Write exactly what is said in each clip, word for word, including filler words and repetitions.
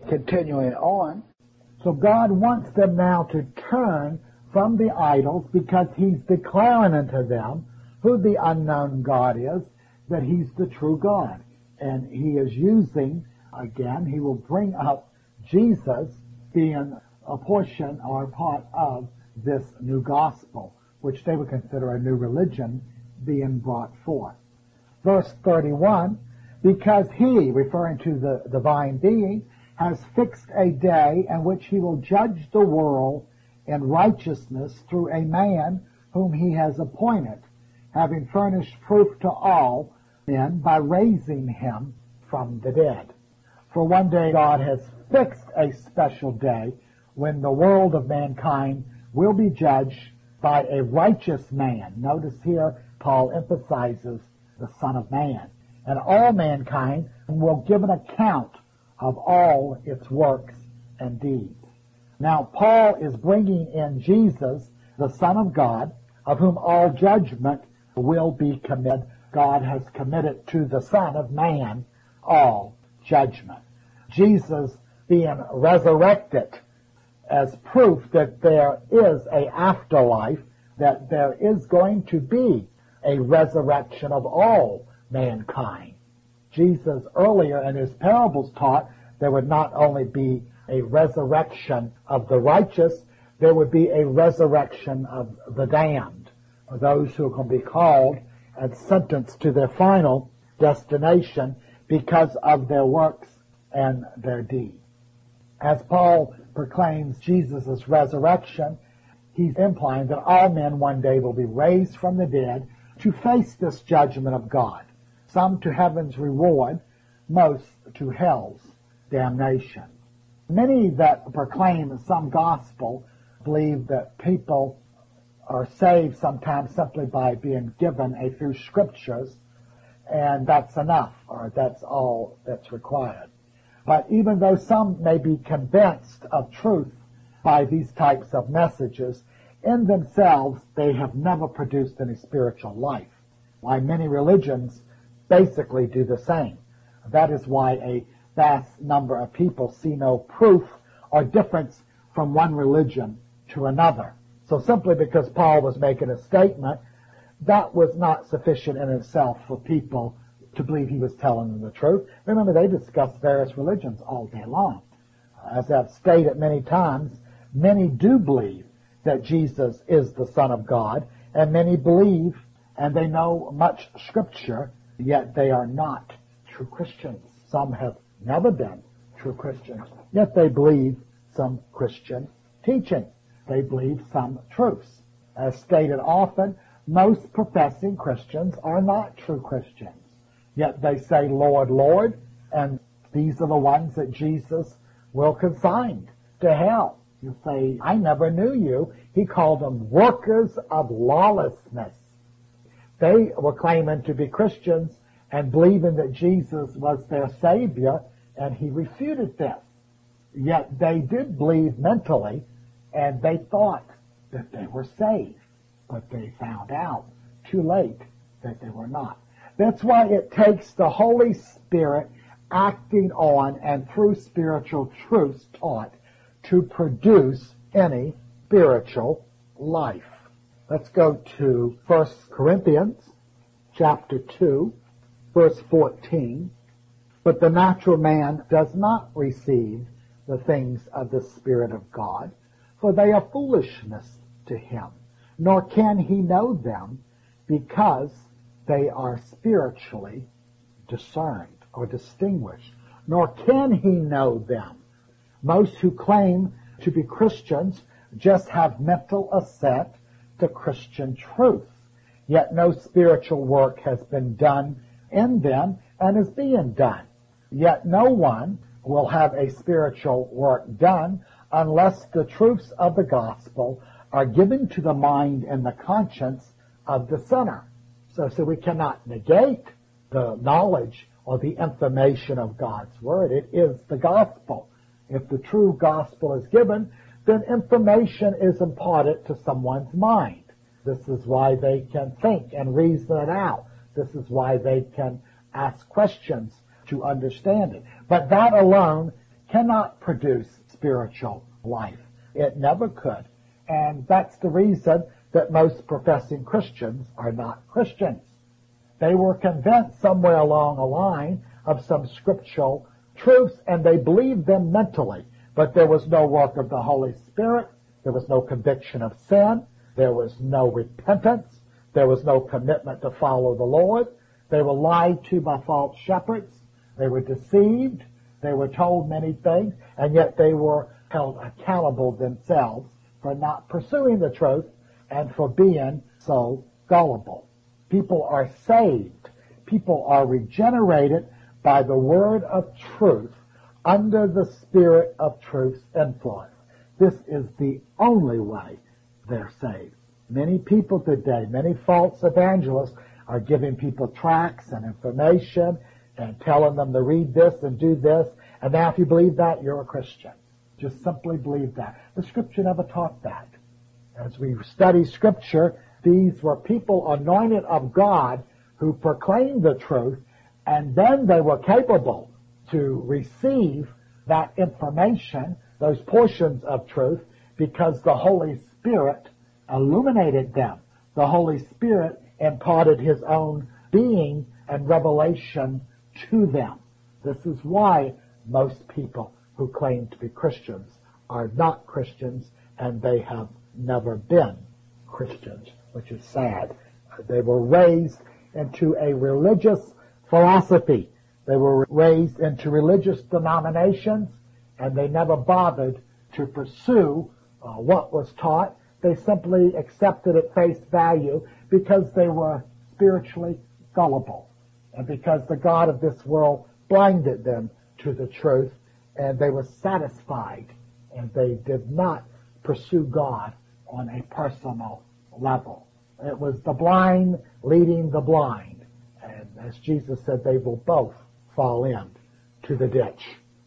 Continuing on, so God wants them now to turn from the idols because he's declaring unto them who the unknown God is, that he's the true God. And he is using, again, he will bring up Jesus being a portion or a part of this new gospel, which they would consider a new religion being brought forth. Verse thirty-one, because he, referring to the divine being, has fixed a day in which he will judge the world in righteousness through a man whom he has appointed, having furnished proof to all men by raising him from the dead. For one day God has fixed a special day when the world of mankind will be judged by a righteous man. Notice here Paul emphasizes the Son of Man. And all mankind will give an account of all its works and deeds. Now Paul is bringing in Jesus, the Son of God, of whom all judgment will be committed. God has committed to the Son of Man all judgment. Jesus being resurrected as proof that there is an afterlife, that there is going to be a resurrection of all mankind. Jesus earlier in his parables taught there would not only be a resurrection of the righteous, there would be a resurrection of the damned, or those who are going to be called and sentenced to their final destination because of their works and their deeds. As Paul proclaims Jesus' resurrection, he's implying that all men one day will be raised from the dead to face this judgment of God, some to heaven's reward, most to hell's damnation. Many that proclaim some gospel believe that people are saved sometimes simply by being given a few scriptures, and that's enough, or that's all that's required. But even though some may be convinced of truth by these types of messages, in themselves they have never produced any spiritual life. Why many religions basically do the same. That is why a vast number of people see no proof or difference from one religion to another. So simply because Paul was making a statement, that was not sufficient in itself for people to believe he was telling them the truth. Remember, they discussed various religions all day long. As I've stated many times, many do believe that Jesus is the Son of God, and many believe, and they know much Scripture, yet they are not true Christians. Some have never been true Christians, yet they believe some Christian teaching. They believe some truths. As stated often, most professing Christians are not true Christians. Yet they say, Lord, Lord, and these are the ones that Jesus will consign to hell. You say, I never knew you. He called them workers of lawlessness. They were claiming to be Christians and believing that Jesus was their Savior, and he refuted this. Yet they did believe mentally, and they thought that they were saved. But they found out too late that they were not. That's why it takes the Holy Spirit acting on and through spiritual truths taught to produce any spiritual life. Let's go to First Corinthians chapter two, verse fourteen. But the natural man does not receive the things of the Spirit of God, for they are foolishness to him, nor can he know them, because they are spiritually discerned or distinguished, nor can he know them. Most who claim to be Christians just have mental assent to Christian truth, yet no spiritual work has been done in them and is being done. Yet no one will have a spiritual work done unless the truths of the gospel are given to the mind and the conscience of the sinner. So, so we cannot negate the knowledge or the information of God's Word. It is the gospel. If the true gospel is given, then information is imparted to someone's mind. This is why they can think and reason it out. This is why they can ask questions to understand it. But that alone cannot produce spiritual life. It never could. And that's the reason that most professing Christians are not Christians. They were convinced somewhere along the line of some scriptural truths, and they believed them mentally. But there was no work of the Holy Spirit. There was no conviction of sin. There was no repentance. There was no commitment to follow the Lord. They were lied to by false shepherds. They were deceived. They were told many things, and yet they were held accountable themselves for not pursuing the truth and for being so gullible. People are saved. People are regenerated by the word of truth under the Spirit of truth's influence. This is the only way they're saved. Many people today, many false evangelists are giving people tracts and information and telling them to read this and do this, and now if you believe that, you're a Christian. Just simply believe that. The Scripture never taught that. As we study Scripture, these were people anointed of God who proclaimed the truth, and then they were capable to receive that information, those portions of truth, because the Holy Spirit illuminated them. The Holy Spirit imparted His own being and revelation to them. This is why most people who claim to be Christians are not Christians, and they have never been Christians, which is sad. They were raised into a religious philosophy. They were raised into religious denominations, and they never bothered to pursue uh, what was taught. They simply accepted at face value because they were spiritually gullible, and because the God of this world blinded them to the truth, and they were satisfied, and they did not pursue God on a personal level. It was the blind leading the blind, and as Jesus said, they will both fall in to the ditch.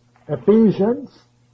Ephesians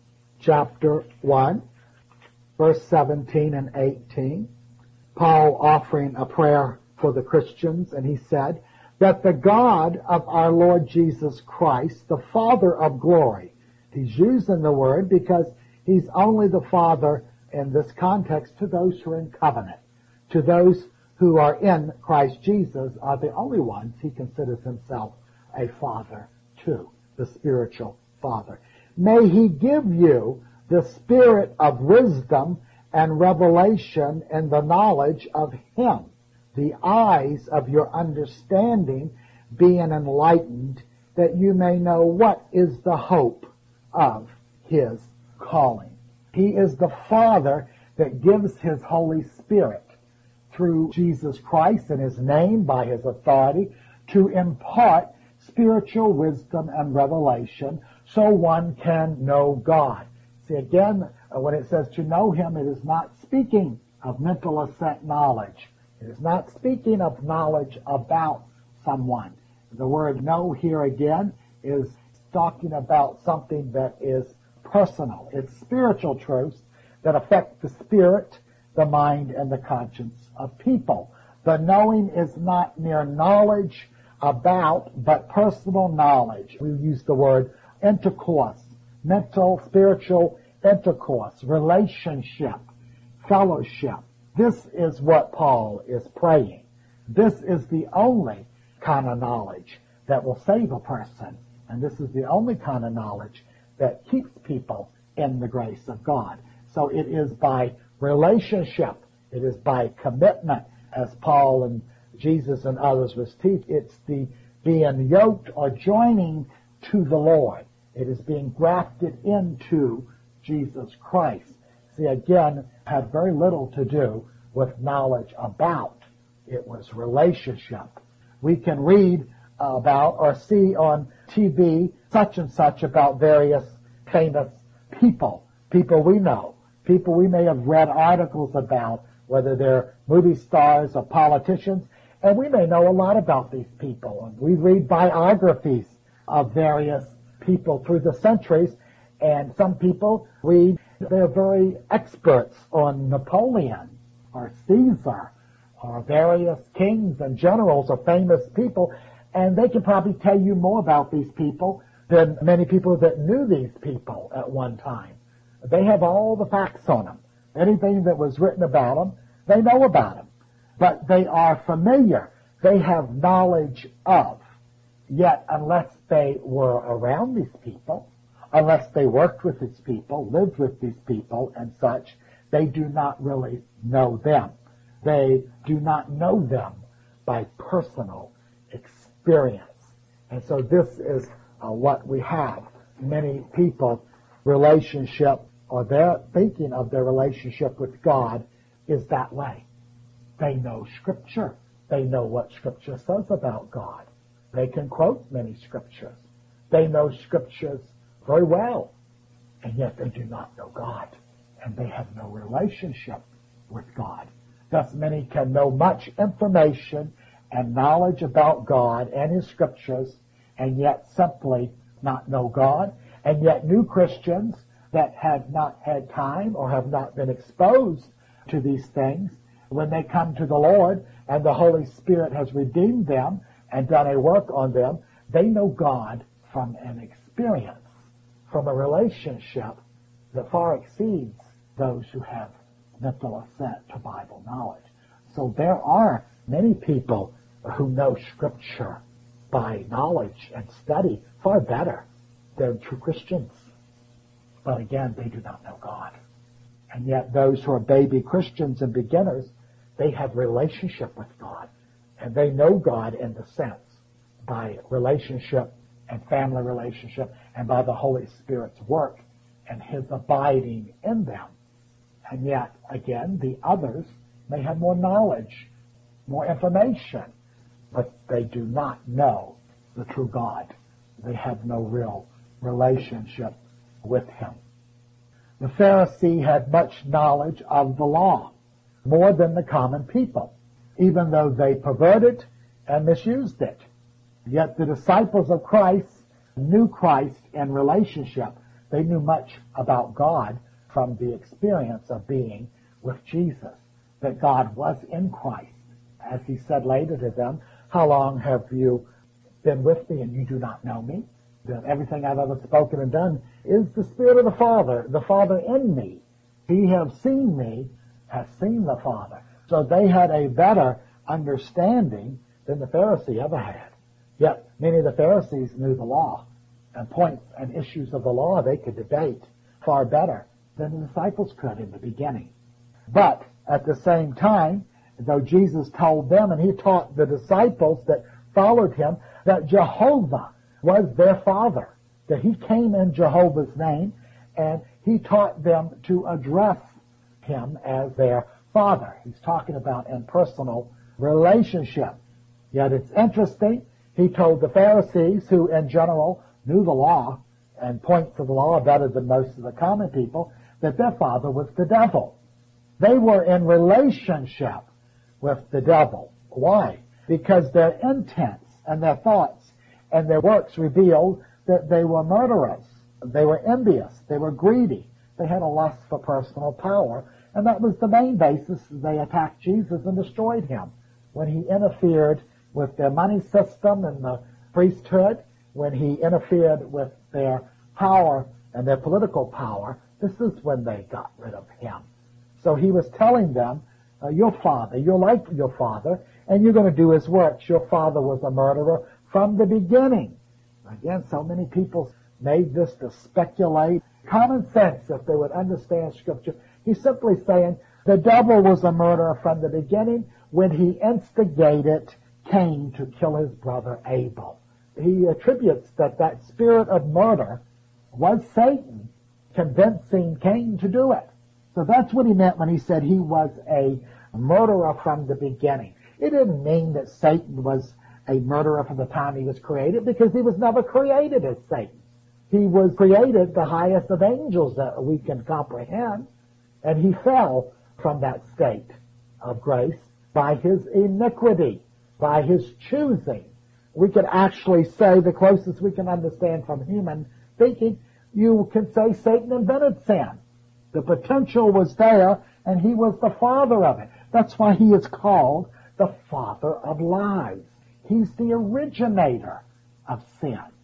chapter one, verse seventeen and eighteen, Paul offering a prayer for the Christians, and he said, that the God of our Lord Jesus Christ, the Father of glory, he's using the word because he's only the Father in this context to those who are in covenant. To those who are in Christ Jesus are the only ones he considers himself a father to, the spiritual Father. May he give you the spirit of wisdom and revelation in the knowledge of him, the eyes of your understanding being enlightened, that you may know what is the hope of his calling. He is the Father that gives his Holy Spirit through Jesus Christ in his name, by his authority, to impart spiritual wisdom and revelation so one can know God. See, again, when it says to know him, it is not speaking of mental assent knowledge. It is not speaking of knowledge about someone. The word know here again is talking about something that is personal. It's spiritual truths that affect the spirit, the mind, and the conscience of people. The knowing is not mere knowledge about, but personal knowledge. We use the word intercourse, mental, spiritual intercourse, relationship, fellowship. This is what Paul is praying. This is the only kind of knowledge that will save a person, and this is the only kind of knowledge that keeps people in the grace of God. So it is by relationship, it is by commitment, as Paul and Jesus and others was teaching. It's the being yoked or joining to the Lord. It is being grafted into Jesus Christ. See, again, had very little to do with knowledge about. It was relationship. We can read about or see on T V such and such about various famous people, people we know, people we may have read articles about, whether they're movie stars or politicians, and we may know a lot about these people. And we read biographies of various people through the centuries, and some people read they're very experts on Napoleon or Caesar or various kings and generals or famous people, and they can probably tell you more about these people than many people that knew these people at one time. They have all the facts on them. Anything that was written about them, they know about them. But they are familiar. They have knowledge of. Yet, unless they were around these people, unless they worked with these people, lived with these people and such, they do not really know them. They do not know them by personal experience. And so this is uh, what we have. Many people, relationship, or their thinking of their relationship with God is that way. They know Scripture. They know what Scripture says about God. They can quote many Scriptures. They know Scriptures very well, and yet they do not know God, and they have no relationship with God. Thus many can know much information and knowledge about God and His Scriptures, and yet simply not know God, and yet new Christians that have not had time or have not been exposed to these things, when they come to the Lord and the Holy Spirit has redeemed them and done a work on them, they know God from an experience, from a relationship that far exceeds those who have mental assent to Bible knowledge. So there are many people who know Scripture by knowledge and study far better than true Christians. But again, they do not know God. And yet those who are baby Christians and beginners, they have relationship with God. And they know God in the sense by relationship and family relationship and by the Holy Spirit's work and His abiding in them. And yet, again, the others may have more knowledge, more information, but they do not know the true God. They have no real relationship with Him. The Pharisee had much knowledge of the law, more than the common people, even though they perverted and misused it. Yet the disciples of Christ knew Christ in relationship. They knew much about God from the experience of being with Jesus, that God was in Christ. As He said later to them, how long have you been with me and you do not know me? That everything I've ever spoken and done is the Spirit of the Father, the Father in me. He have seen me, has seen the Father. So they had a better understanding than the Pharisee ever had. Yet many of the Pharisees knew the law, and points and issues of the law they could debate far better than the disciples could in the beginning. But at the same time, though Jesus told them, and He taught the disciples that followed Him, that Jehovah was their Father, that He came in Jehovah's name, and He taught them to address Him as their Father. He's talking about impersonal relationship. Yet it's interesting, He told the Pharisees, who in general knew the law and points of the law better than most of the common people, that their father was the devil. They were in relationship with the devil. Why? Because their intents and their thoughts and their works revealed that they were murderers. They were envious. They were greedy. They had a lust for personal power. And that was the main basis they attacked Jesus and destroyed Him. When He interfered with their money system and the priesthood, when He interfered with their power and their political power, this is when they got rid of Him. So He was telling them, uh, your father, you're like your father, and you're going to do his works. Your father was a murderer from the beginning. Again, so many people made this to speculate. Common sense, if they would understand Scripture, He's simply saying the devil was a murderer from the beginning when he instigated Cain to kill his brother Abel. He attributes that that spirit of murder was Satan convincing Cain to do it. So that's what he meant when he said he was a murderer from the beginning. It didn't mean that Satan was a murderer from the time he was created, because he was never created as Satan. He was created the highest of angels that we can comprehend, and he fell from that state of grace by his iniquity, by his choosing. We could actually say, the closest we can understand from human thinking, you can say Satan invented sin. The potential was there, and he was the father of it. That's why he is called the father of lies. He's the originator of sin.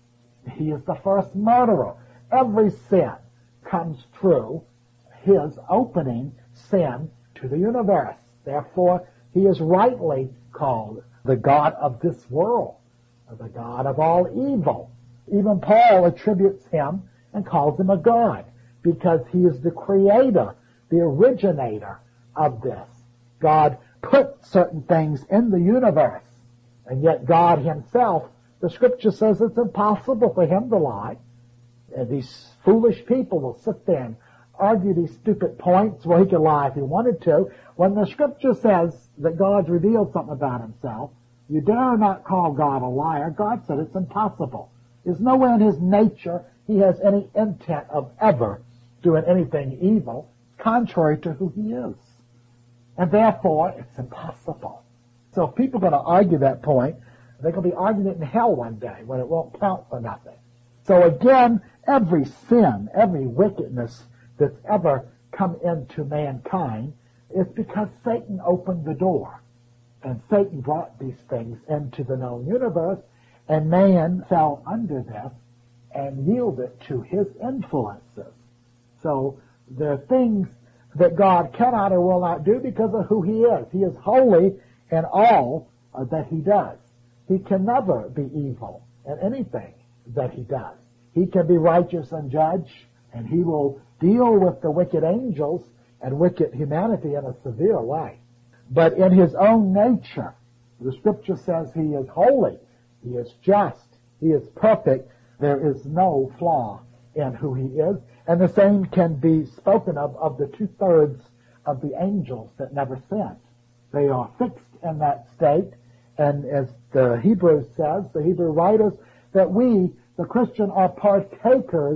He is the first murderer. Every sin comes through his opening sin to the universe. Therefore, he is rightly called the God of this world, the God of all evil. Even Paul attributes him and calls him a God because he is the creator, the originator of this. God put certain things in the universe, and yet God himself, the scripture says it's impossible for him to lie. And these foolish people will sit there and argue these stupid points where he could lie if he wanted to. When the scripture says that God's revealed something about himself, you dare not call God a liar. God said it's impossible. There's nowhere in his nature he has any intent of ever doing anything evil, contrary to who he is. And therefore, it's impossible. So if people are going to argue that point, they're going to be arguing it in hell one day when it won't count for nothing. So again, every sin, every wickedness that's ever come into mankind is because Satan opened the door. And Satan brought these things into the known universe, and man fell under this and yielded to his influences. So there are things that God cannot or will not do because of who he is. He is holy in all uh, that he does. He can never be evil in anything that he does. He can be righteous and judge, and he will deal with the wicked angels and wicked humanity in a severe way. But in his own nature, the scripture says he is holy, he is just, he is perfect. There is no flaw in who he is. And the same can be spoken of of the two-thirds of the angels that never sinned. They are fixed in that state. And as the Hebrews says, the Hebrew writers, that we, the Christian, are partakers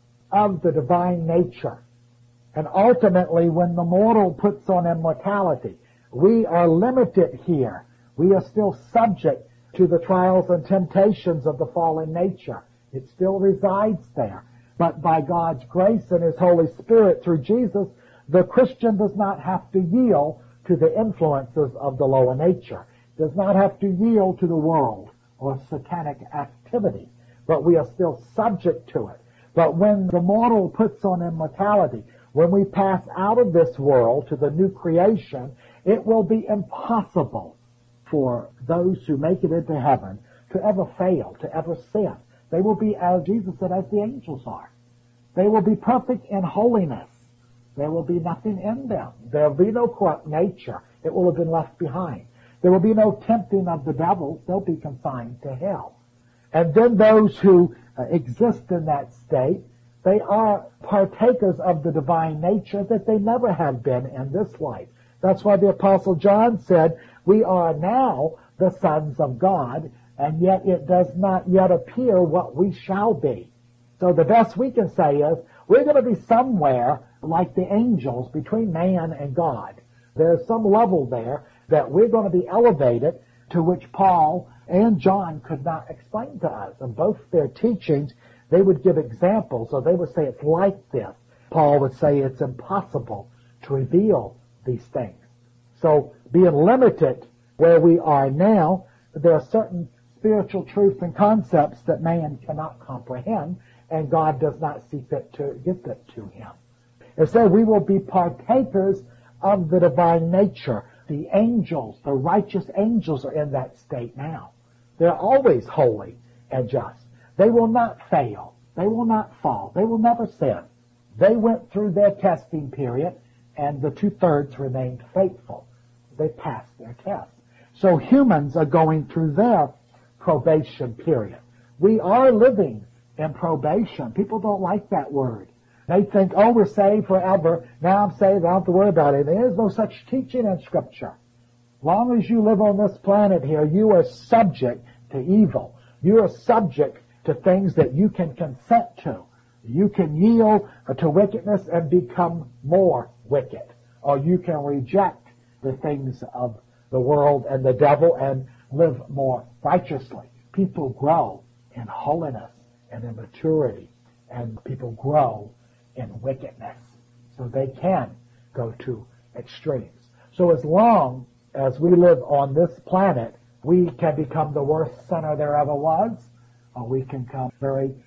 of the divine nature. And ultimately, when the mortal puts on immortality, we are limited here. We are still subject to the trials and temptations of the fallen nature. It still resides there. But by God's grace and his Holy Spirit through Jesus, the Christian does not have to yield to the influences of the lower nature, does not have to yield to the world or satanic activity, but we are still subject to it. But when the mortal puts on immortality, when we pass out of this world to the new creation, it will be impossible for those who make it into heaven to ever fail, to ever sin. They will be, as Jesus said, as the angels are. They will be perfect in holiness. There will be nothing in them. There will be no corrupt nature. It will have been left behind. There will be no tempting of the devil. They'll be consigned to hell. And then those who uh, exist in that state, they are partakers of the divine nature that they never have been in this life. That's why the Apostle John said, we are now the sons of God, and yet it does not yet appear what we shall be. So the best we can say is, we're going to be somewhere like the angels between man and God. There's some level there that we're going to be elevated to which Paul and John could not explain to us. In both their teachings, they would give examples, or they would say it's like this. Paul would say it's impossible to reveal these things. So being limited where we are now, there are certain spiritual truths and concepts that man cannot comprehend, and God does not see fit to give it to him. It said we will be partakers of the divine nature. The angels, the righteous angels are in that state now. They're always holy and just. They will not fail. They will not fall. They will never sin. They went through their testing period, and the two-thirds remained faithful. They passed their test. So humans are going through their probation period. We are living in probation. People don't like that word. They think, oh, we're saved forever. Now I'm saved. I don't have to worry about it. There is no such teaching in Scripture. As long as you live on this planet here, you are subject to evil. You are subject to things that you can consent to. You can yield to wickedness and become more wicked. Or you can reject the things of the world and the devil and live more righteously. People grow in holiness and in maturity, and people grow in wickedness. So they can go to extremes. So as long as we live on this planet, we can become the worst sinner there ever was, or we can become very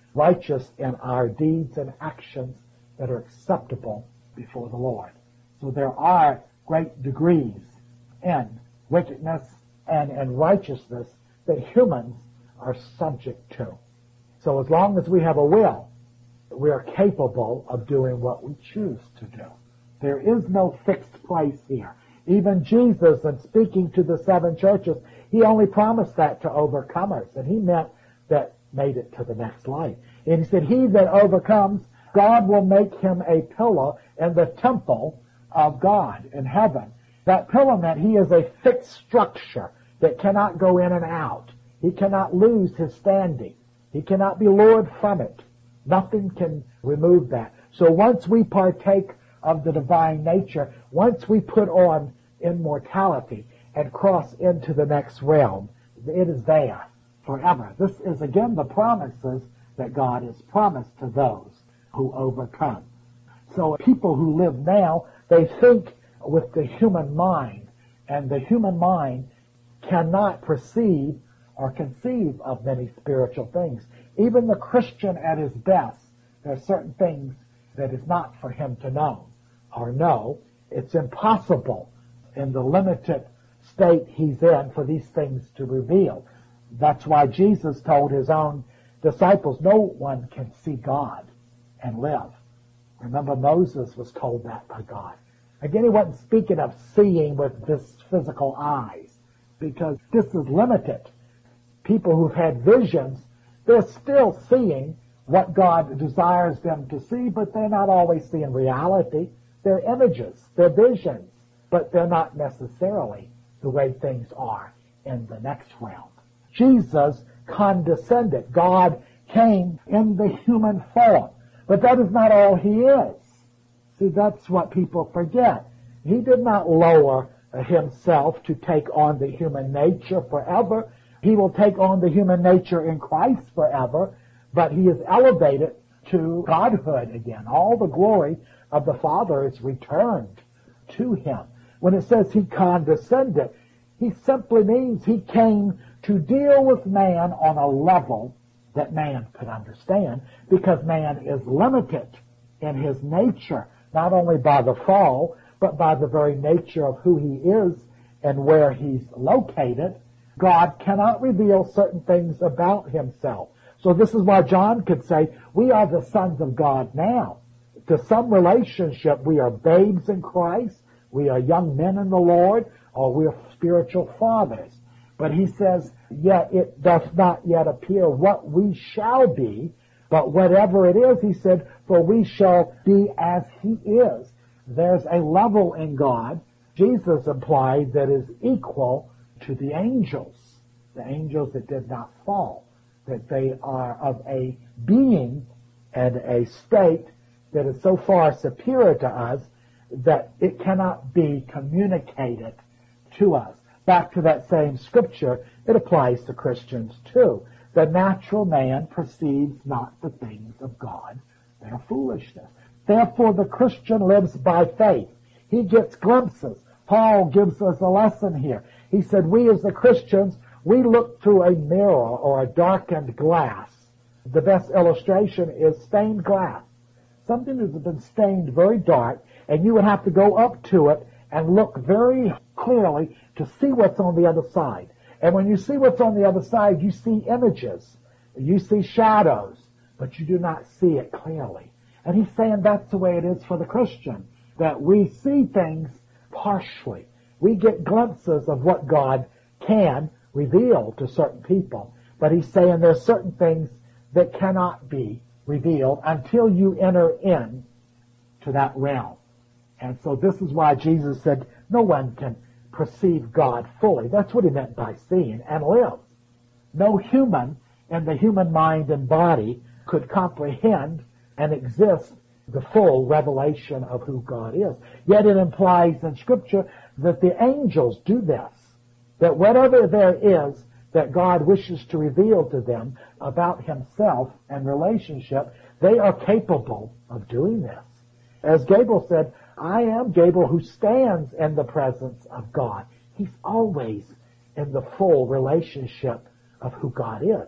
righteous in our deeds and actions that are acceptable before the Lord. So there are great degrees in wickedness and in righteousness that humans are subject to. So as long as we have a will, we are capable of doing what we choose to do. There is no fixed place here. Even Jesus, in speaking to the seven churches, he only promised that to overcomers, and he meant that made it to the next life. And he said, he that overcomes, God will make him a pillar in the temple of God in heaven. That pillar meant he is a fixed structure that cannot go in and out. He cannot lose his standing. He cannot be lured from it. Nothing can remove that. So once we partake of the divine nature, once we put on immortality and cross into the next realm, it is there forever. This is again the promises that God has promised to those who overcome. So people who live now, they think with the human mind, and the human mind cannot perceive or conceive of many spiritual things. Even the Christian at his best, there are certain things that is not for him to know or know. It's impossible in the limited state he's in for these things to reveal. That's why Jesus told his own disciples, no one can see God and live. Remember, Moses was told that by God. Again, he wasn't speaking of seeing with this physical eyes, because this is limited. People who've had visions, they're still seeing what God desires them to see, but they're not always seeing reality. They're images, they're visions, but they're not necessarily the way things are in the next realm. Jesus condescended. God came in the human form, but that is not all he is. See, that's what people forget. He did not lower himself to take on the human nature forever. He will take on the human nature in Christ forever, but he is elevated to godhood again. All the glory of the Father is returned to him. When it says he condescended, he simply means he came to deal with man on a level that man could understand, because man is limited in his nature, not only by the fall, but by the very nature of who he is and where he's located. God cannot reveal certain things about himself. So this is why John could say, we are the sons of God now. To some relationship, we are babes in Christ, we are young men in the Lord, or we are spiritual fathers. But he says, yet it doth not yet appear what we shall be, but whatever it is, he said, for we shall be as he is. There's a level in God, Jesus implied, that is equal to the angels, the angels that did not fall, that they are of a being and a state that is so far superior to us that it cannot be communicated to us. Back to that same scripture, it applies to Christians too. The natural man perceives not the things of God. They are foolishness. Therefore, the Christian lives by faith. He gets glimpses. Paul gives us a lesson here. He said, we as the Christians, we look through a mirror or a darkened glass. The best illustration is stained glass. Something that has been stained very dark, and you would have to go up to it and look very clearly to see what's on the other side. And when you see what's on the other side, you see images, you see shadows, but you do not see it clearly. And he's saying that's the way it is for the Christian, that we see things partially. We get glimpses of what God can reveal to certain people. But he's saying there's certain things that cannot be revealed until you enter in to that realm. And so this is why Jesus said, no one can perceive God fully. That's what he meant by seeing and live. No human in the human mind and body could comprehend and exist the full revelation of who God is. Yet it implies in Scripture that the angels do this, that whatever there is that God wishes to reveal to them about himself and relationship, they are capable of doing this. As Gabriel said, I am Gabriel who stands in the presence of God. He's always in the full relationship of who God is.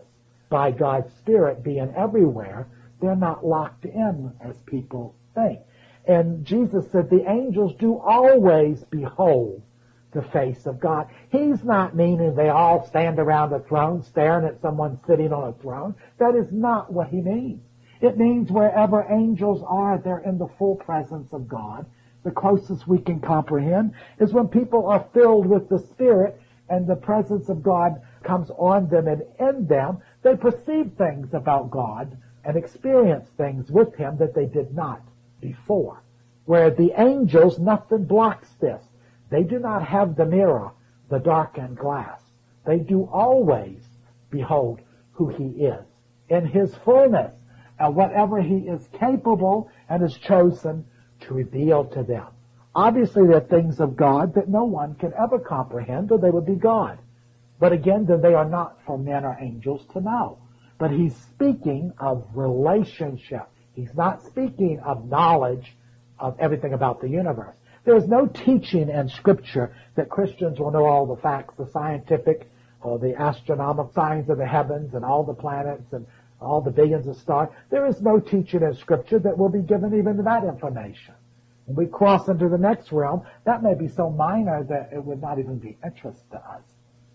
by God's Spirit being everywhere, they're not locked in as people think. And Jesus said the angels do always behold the face of God. He's not meaning they all stand around a throne staring at someone sitting on a throne. That is not what he means. It means wherever angels are, they're in the full presence of God. The closest we can comprehend is when people are filled with the Spirit and the presence of God comes on them and in them, they perceive things about God and experience things with Him that they did not before. Where the angels, nothing blocks this. They do not have the mirror, the darkened glass. They do always behold who He is in His fullness and whatever He is capable and has chosen to reveal to them. Obviously, there are things of God that no one can ever comprehend, or they would be God. But again, then they are not for men or angels to know. But he's speaking of relationship. He's not speaking of knowledge of everything about the universe. There is no teaching in Scripture that Christians will know all the facts, the scientific or the astronomical signs of the heavens and all the planets and all the billions of stars. There is no teaching in Scripture that will be given even that information. When we cross into the next realm, that may be so minor that it would not even be interest to us.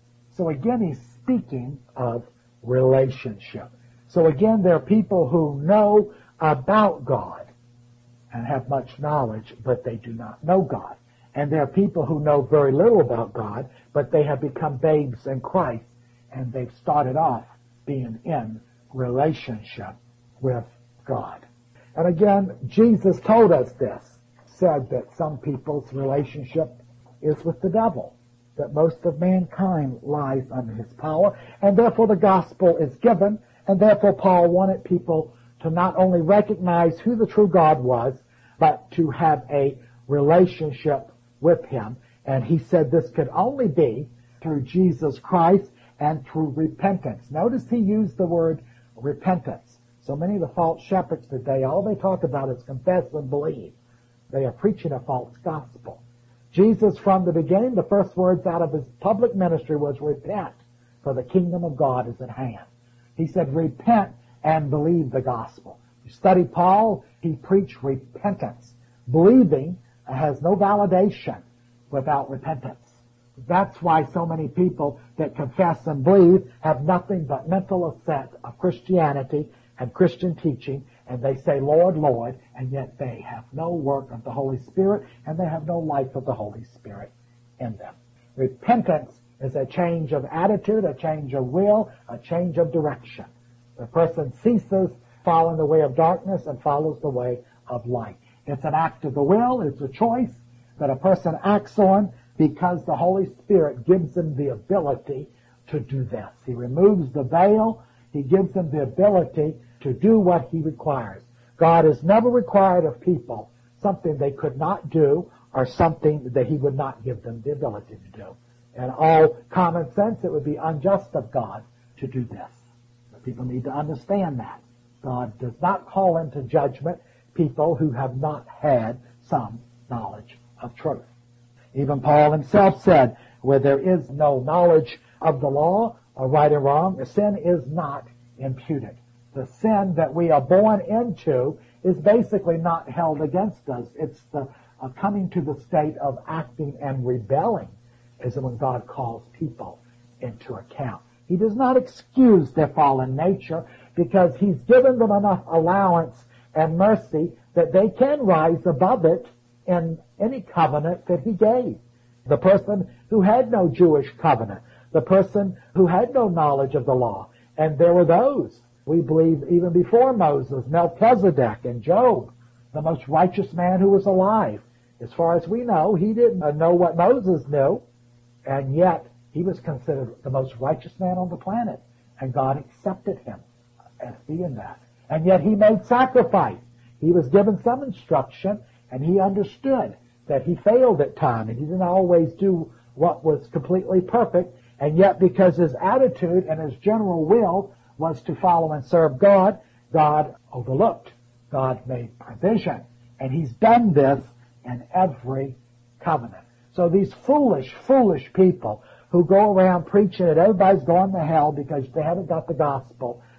So again, he's speaking of relationship. So again, there are people who know about God and have much knowledge, but they do not know God. And there are people who know very little about God, but they have become babes in Christ, and they've started off being in relationship with God. And again, Jesus told us this, said that some people's relationship is with the devil, that most of mankind lies under his power, and therefore the gospel is given, and therefore Paul wanted people to not only recognize who the true God was, but to have a relationship with him. And he said this could only be through Jesus Christ and through repentance. Notice he used the word repentance. So many of the false shepherds today, all they talk about is confess and believe. They are preaching a false gospel. Jesus, from the beginning, the first words out of his public ministry was repent, for the kingdom of God is at hand. He said repent and believe the gospel. You study Paul, he preached repentance. Believing has no validation without repentance. That's why so many people that confess and believe have nothing but mental assent of Christianity and Christian teaching, and they say, Lord, Lord, and yet they have no work of the Holy Spirit, and they have no life of the Holy Spirit in them. Repentance is a change of attitude, a change of will, a change of direction. The person ceases following the way of darkness and follows the way of light. It's an act of the will, it's a choice that a person acts on because the Holy Spirit gives him the ability to do this. He removes the veil, he gives them the ability to do what he requires. God has never required of people something they could not do or something that he would not give them the ability to do. In all common sense, it would be unjust of God to do this. But people need to understand that. God does not call into judgment people who have not had some knowledge of truth. Even Paul himself said, where there is no knowledge of the law, or right and wrong, sin is not imputed. The sin that we are born into is basically not held against us. It's the uh, coming to the state of acting and rebelling is when God calls people into account. He does not excuse their fallen nature because he's given them enough allowance and mercy that they can rise above it in any covenant that he gave. The person who had no Jewish covenant, the person who had no knowledge of the law, and there were those, we believe even before Moses, Melchizedek and Job, the most righteous man who was alive. As far as we know, he didn't know what Moses knew, and yet he was considered the most righteous man on the planet, and God accepted him as being that. And yet he made sacrifice. He was given some instruction, and he understood that he failed at times, and he didn't always do what was completely perfect, and yet because his attitude and his general will was to follow and serve God, God overlooked. God made provision. And he's done this in every covenant. So these foolish, foolish people who go around preaching that everybody's going to hell because they haven't got the gospel,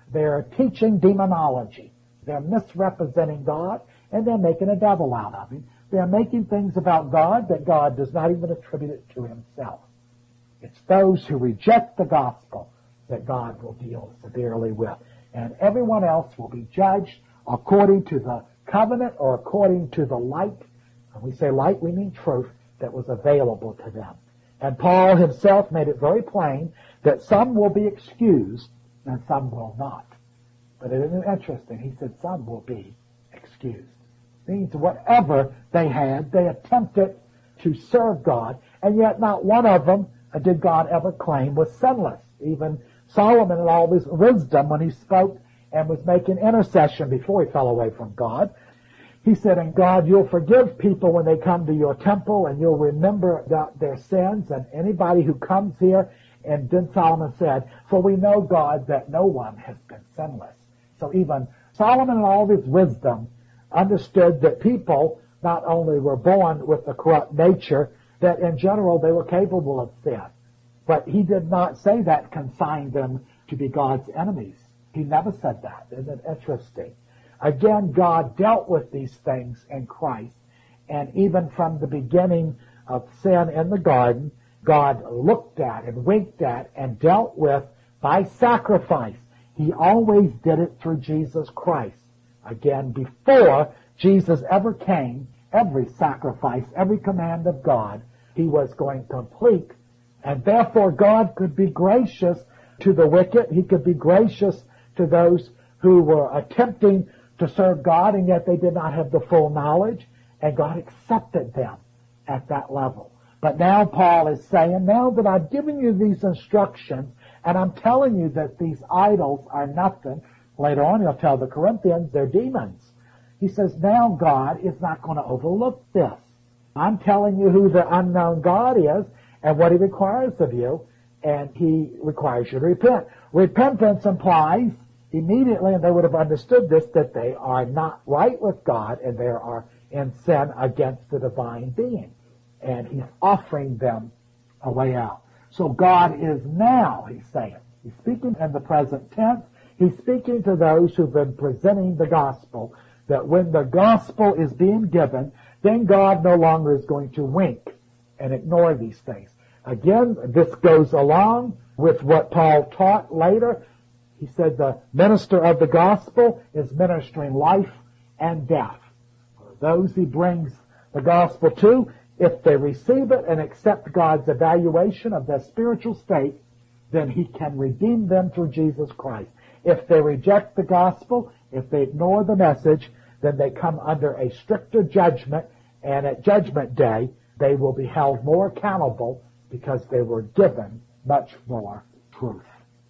They're teaching demonology. They're misrepresenting God, and they're making a devil out of him. They're making things about God that God does not even attribute it to himself. It's those who reject the gospel that God will deal severely with. And everyone else will be judged according to the covenant or according to the light. When we say light, we mean truth that was available to them. And Paul himself made it very plain that some will be excused and some will not. But it isn't interesting. He said some will be excused. It means whatever they had, they attempted to serve God, and yet not one of them did God ever claim was sinless. Even Solomon in all his wisdom, when he spoke and was making intercession before he fell away from God, he said, "And God, you'll forgive people when they come to your temple, and you'll remember their sins, and anybody who comes here." And then Solomon said, "For we know, God, that no one has been sinless." So even Solomon in all his wisdom understood that people not only were born with a corrupt nature, that in general they were capable of sin. But he did not say that consigned them to be God's enemies. He never said that. Isn't it interesting? Again, God dealt with these things in Christ. And even from the beginning of sin in the garden, God looked at and winked at and dealt with by sacrifice. He always did it through Jesus Christ. Again, before Jesus ever came, every sacrifice, every command of God, he was going to complete. And therefore God could be gracious to the wicked. He could be gracious to those who were attempting to serve God, and yet they did not have the full knowledge, and God accepted them at that level. But now Paul is saying, now that I've given you these instructions, and I'm telling you that these idols are nothing, later on he'll tell the Corinthians they're demons. He says, now God is not going to overlook this. I'm telling you who the unknown God is and what he requires of you, and he requires you to repent. Repentance implies immediately, and they would have understood this, that they are not right with God and they are in sin against the divine being. And he's offering them a way out. So God is now, he's saying, he's speaking in the present tense. He's speaking to those who've been presenting the gospel, that when the gospel is being given, then God no longer is going to wink and ignore these things. Again, this goes along with what Paul taught later. He said the minister of the gospel is ministering life and death. Those he brings the gospel to, if they receive it and accept God's evaluation of their spiritual state, then he can redeem them through Jesus Christ. If they reject the gospel, if they ignore the message, then they come under a stricter judgment, and at judgment day, they will be held more accountable because they were given much more truth.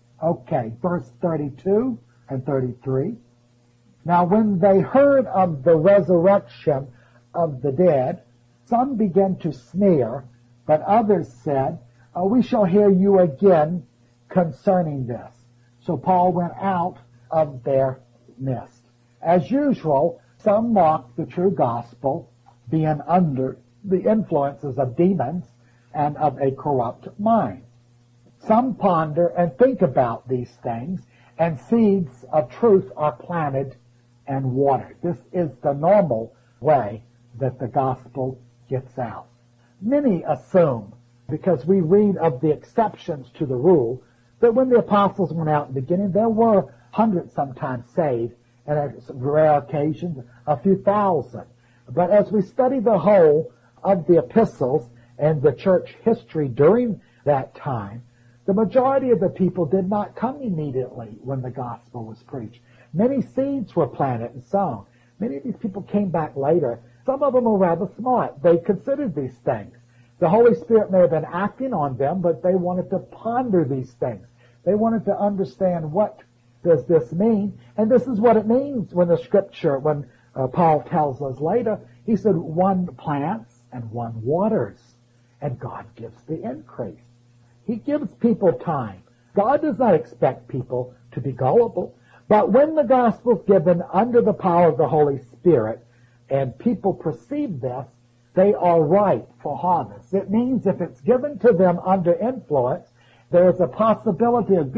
Okay, verse thirty-two and thirty-three. Now when they heard of the resurrection of the dead, some began to sneer, but others said, oh, we shall hear you again concerning this. So Paul went out of their midst. As usual, some mocked the true gospel, being under the influences of demons and of a corrupt mind. Some ponder and think about these things, and seeds of truth are planted and watered. This is the normal way that the gospel gets out. Many assume, because we read of the exceptions to the rule, that when the apostles went out in the beginning, there were hundreds sometimes saved, and at rare occasions, a few thousand. But as we study the whole of the epistles and the church history during that time, the majority of the people did not come immediately when the gospel was preached. Many seeds were planted and sown. Many of these people came back later. Some of them were rather smart. They considered these things. The Holy Spirit may have been acting on them, but they wanted to ponder these things. They wanted to understand, what does this mean? And this is what it means when the scripture, when uh, Paul tells us later, he said, one plants and one waters, and God gives the increase. He gives people time. God does not expect people to be gullible. But when the gospel is given under the power of the Holy Spirit, and people perceive this, they are ripe for harvest. It means if it's given to them under influence, there is a possibility, a good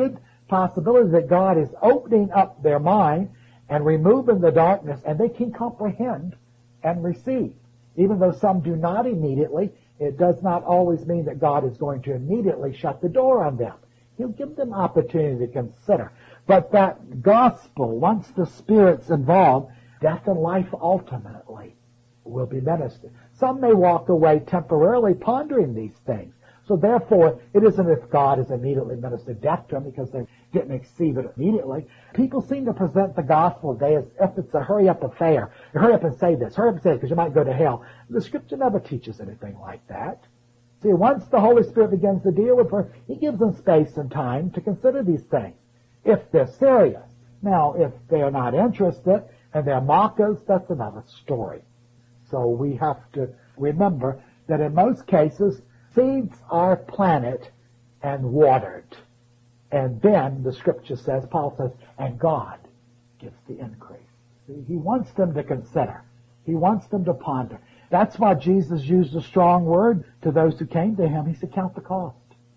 possibility that God is opening up their mind and removing the darkness, and they can comprehend and receive. Even though some do not immediately, it does not always mean that God is going to immediately shut the door on them. He'll give them opportunity to consider. But that gospel, once the Spirit's involved, death and life ultimately will be ministered. Some may walk away temporarily pondering these things. So therefore, it isn't if God has immediately ministered death to them because they didn't receive it immediately. People seem to present the gospel today as if it's a hurry-up affair. Hurry up and say this, hurry up and say it because you might go to hell. The Scripture never teaches anything like that. See, once the Holy Spirit begins to deal with her, He gives them space and time to consider these things, if they're serious. Now, if they're not interested and they're mockers, that's another story. So we have to remember that in most cases, seeds are planted and watered. And then the Scripture says, Paul says, and God gives the increase. See, He wants them to consider. He wants them to ponder. That's why Jesus used a strong word to those who came to Him. He said, count the cost.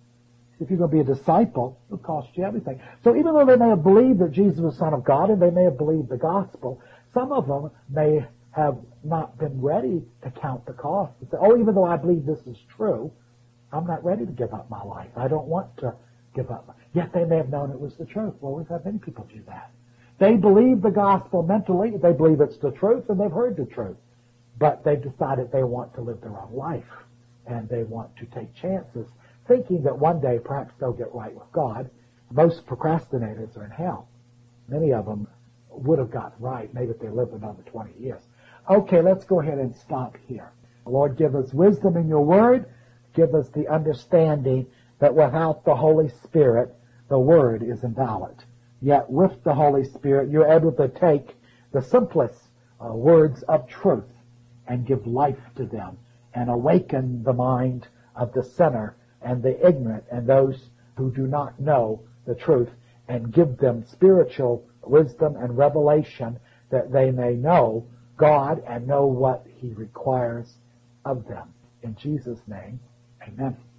If you're going to be a disciple, it'll cost you everything. So even though they may have believed that Jesus was the Son of God and they may have believed the gospel, some of them may have not been ready to count the cost. And say, oh, even though I believe this is true, I'm not ready to give up my life. I don't want to give up. My... Yet they may have known it was the truth. Well, we've had many people do that. They believe the gospel mentally. They believe it's the truth, and they've heard the truth. But they've decided they want to live their own life, and they want to take chances, thinking that one day perhaps they'll get right with God. Most procrastinators are in hell. Many of them would have got right, maybe if they lived another twenty years. Okay, let's go ahead and stop here. Lord, give us wisdom in your word. Give us the understanding that without the Holy Spirit, the word is invalid. Yet with the Holy Spirit, you're able to take the simplest uh, words of truth and give life to them and awaken the mind of the sinner and the ignorant and those who do not know the truth, and give them spiritual wisdom and revelation that they may know God and know what He requires of them. In Jesus' name, amen.